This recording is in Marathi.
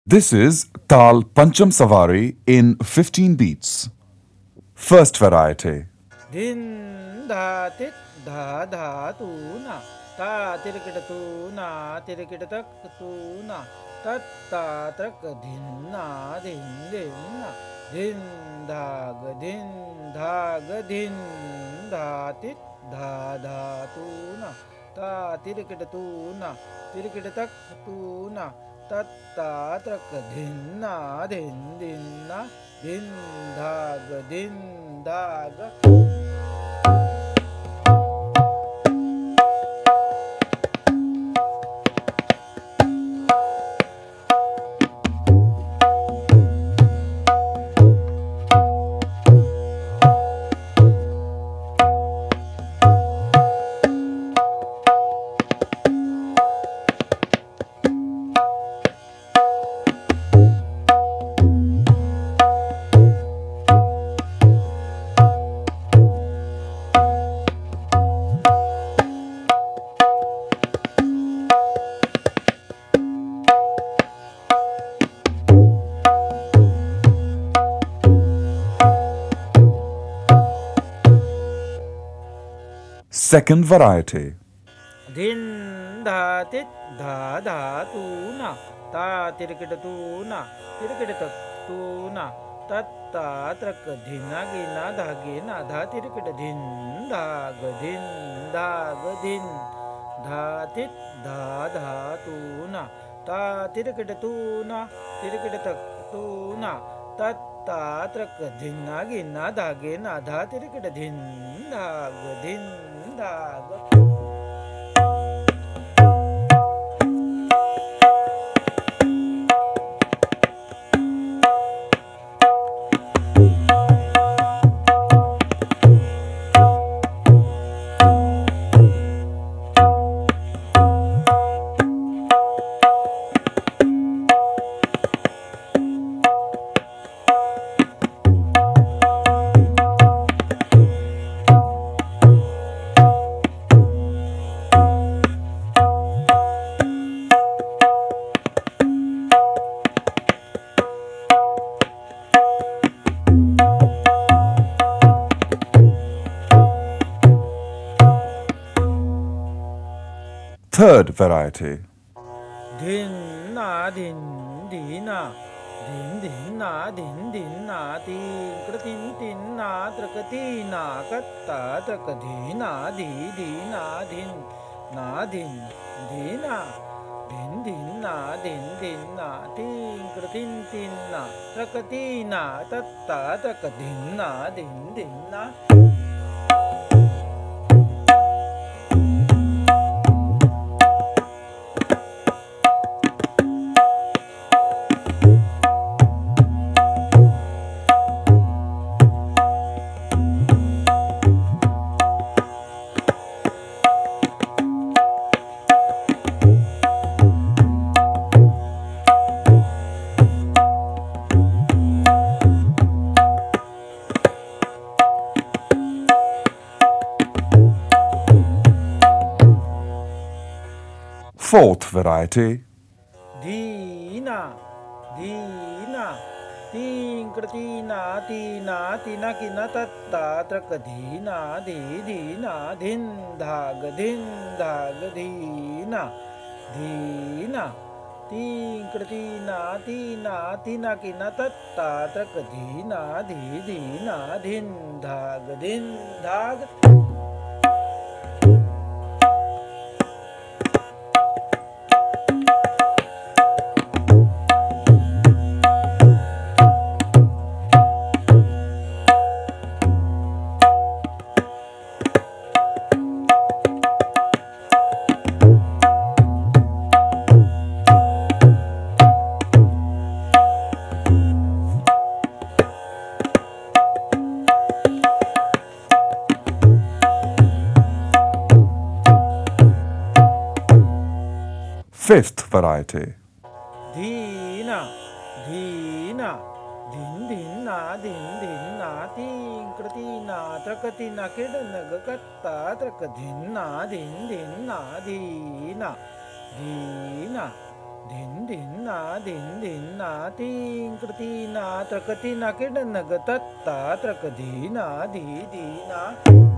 This is Tal Pancham Savari in 15 beats. First variety. धिन धा तित धा धा तू ना ता तिरकिट तू ना तिरकिट तक तू ना तत्ता तक धिन ना धिन धिन ना धिन धाग धिन धा तित धा धा तू ना ता तिरकिट तू ना तिरकिट तक तू ना तत्ता तक धिन ना धिन धिन ना धिन धाग Second variety. धिन धा तित धा धा तू ना ता तिरकिट तू ना तिरकिट तक तू ना तत्ता त्रक धिना गिना धागिना धा तिरकिट धिन धा तित धा धा तू ना ता तिरकिट तू ना तिरकिट तक तू ना तत्ता त्रक धिना गिना धागिना धा तिरकिट धिन धाग Third variety. धिन ना धिन धीना धिन ना तीन ना त्रक तीना कत्ता त्रक धीना धीना धिन ना धिन धीना धिन ना धिन ना तीन ना त्रक तीना तत्ता त्रक धिन ना Fourth variety. धीना धीना तीना तीना किना तत्ता त्रक धीना धिन धाग धीना धीना तीना किना तत्ता त्रक धीना धिन धाग Fifth variety. धीना धीना धिन ना तीना त्रकतीना किड नग कत्ता त्रक धिन ना धीना धीना धिन धिन्ना धिन धिन्ना तिंकड तीना त्रक तीना किड नग तत्ता त्रक धीना धी धीना